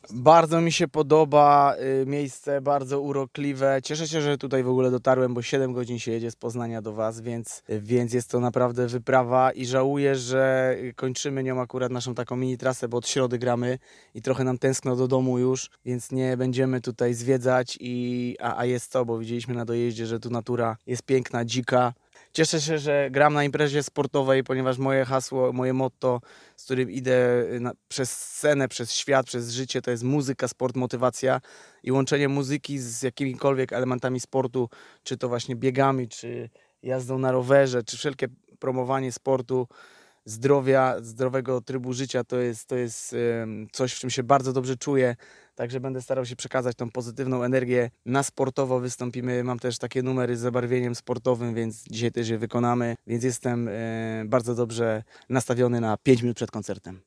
Bardzo mi się podoba miejsce, bardzo urokliwe. Cieszę się, że tutaj w ogóle dotarłem, bo 7 godzin się jedzie z Poznania do Was, więc jest to naprawdę wyprawa i żałuję, że kończymy nią akurat naszą taką mini trasę, bo od środy gramy i trochę nam tęskno do domu już, więc nie będziemy tutaj zwiedzać, a jest co, bo widzieliśmy na dojeździe, że tu natura jest piękna, dzika. Cieszę się, że gram na imprezie sportowej, ponieważ moje hasło, moje motto, z którym idę przez scenę, przez świat, przez życie, to jest muzyka, sport, motywacja i łączenie muzyki z jakimikolwiek elementami sportu, czy to właśnie biegami, czy jazdą na rowerze, czy wszelkie promowanie sportu, zdrowia, zdrowego trybu życia, to jest coś, w czym się bardzo dobrze czuję. Także będę starał się przekazać tą pozytywną energię. Na sportowo wystąpimy. Mam też takie numery z zabarwieniem sportowym, więc dzisiaj też je wykonamy. Więc jestem bardzo dobrze nastawiony na 5 minut przed koncertem.